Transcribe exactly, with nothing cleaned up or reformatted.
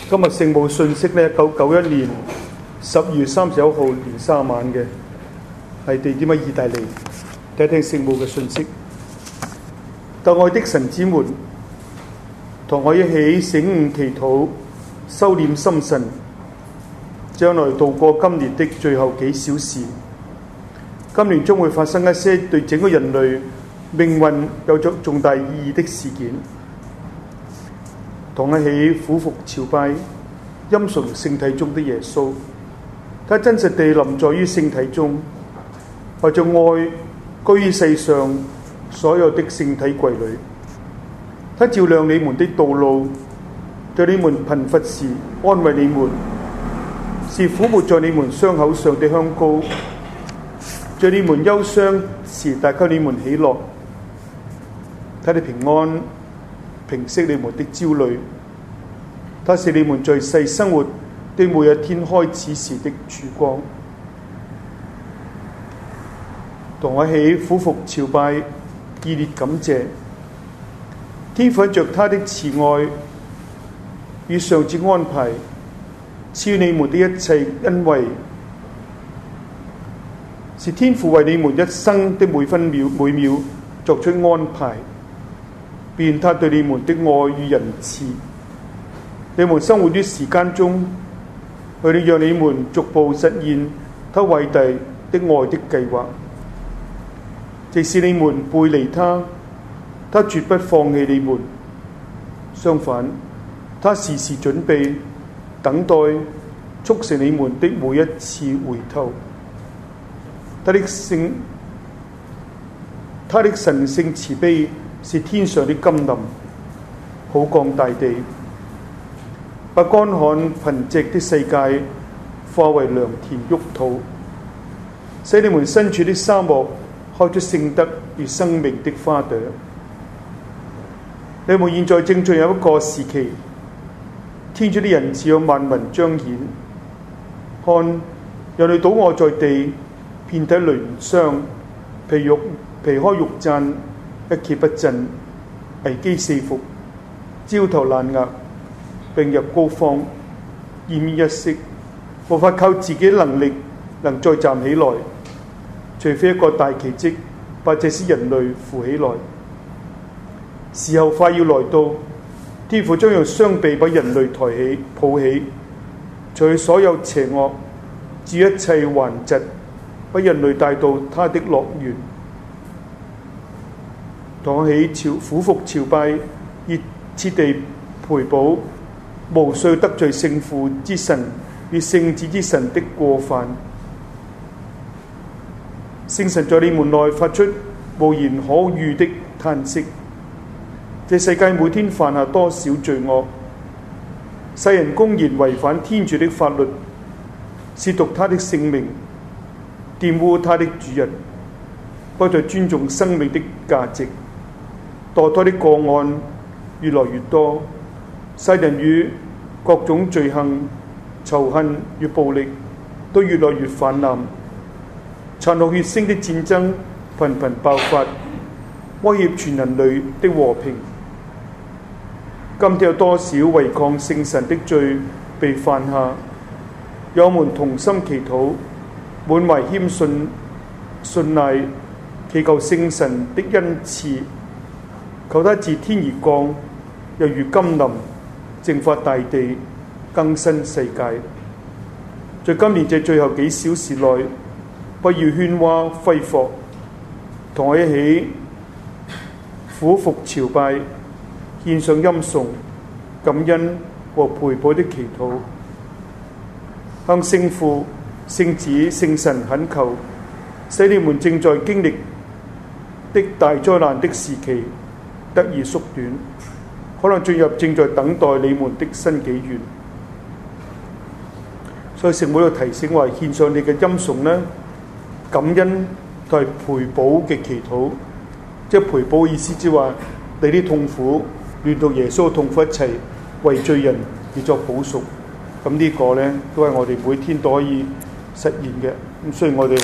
今日聖母信息呢，一九九一年十二月三十一號年三晚嘅，係地點喺意大利。睇聽聖母嘅信息。鬥愛的神子們，同我一起醒悟祈禱，收斂心神，將來度過今年的最後幾小時。今年將會發生一些對整個人類命運有着重大意義的事件。同一起俯伏朝拜欽崇聖體中的耶穌，他真實地臨在於聖體中，為着愛居於世上所有的聖體櫃裏。他照亮你們的道路，在你們貧乏時安慰你們，是撫摸在你們傷口上的香膏，在你們憂傷時帶給你們喜樂。他的平安平息你們的焦慮，它是你們在世生活的每一天開始時的曙光。同我一起俯伏朝拜，熱烈感謝天父着他的慈愛與上主安排，賜你們的一切恩惠，是天父為你們一生的每分秒每秒作出安排，便他對你們的愛與仁慈。你們生活於時間中，為了讓你們逐步實現他偉大的愛的計劃。即使你們背離他，他絕不放棄你們，相反，他時時準備等待促成你們的每一次回頭。他的聖他的神聖慈悲是天上的甘霖，好降大地，把乾旱貧瘠的世界化為良田沃土，使你們身處的沙漠開出聖德與生命的花朵。你們現在正進入一個時期，天主的仁慈向萬民彰顯。看，讓你倒臥在地，遍體鱗傷，皮肉皮開肉綻，一蹶不振，危機四伏，焦頭爛額，病入膏肓，奄奄一息，無法靠自己能力能再站起來，除非一個大奇蹟把這些人類扶起來。時候快要來到，天父將用雙臂把人類抬起抱起，除去所有邪惡，治一切頑疾，把人類帶到他的樂園。同我起朝俯伏朝拜，熱切地賠補無須得罪聖父之神與聖子之神的過犯。聖神在你們內發出無言可喻的嘆息。這世界每天犯下多少罪惡，世人公然違反天主的法律，褻瀆他的聖名，玷污他的主人，不再尊重生命的價值。墮胎的個案越來越多，世人與各種罪行、仇恨與暴力都越來越泛濫，殘酷血腥的戰爭頻頻爆發，威脅全人類的和平。今天有多少違抗聖神的罪被犯下？讓我們同心祈禱，滿懷謙遜信賴，祈求聖神的恩賜，求他自天而降，又如甘霖，淨化大地，更新世界。在今年這最後幾小時內，不要喧嘩揮霍，同我一起俯伏朝拜，獻上欽崇、感恩和賠補的祈禱，向聖父、聖子、聖神懇求，使你們正在經歷的大災難的時期得以縮短，可能進入正在等待你們的新紀元。所以聖母有提醒話，獻上你嘅欽崇呢，感恩同係賠補嘅祈禱，即係賠補嘅意思，即係話你啲痛苦亂同耶穌嘅痛苦一齊為罪人而作補贖。咁呢個呢，都係我哋每天都可以實現嘅。咁所以我哋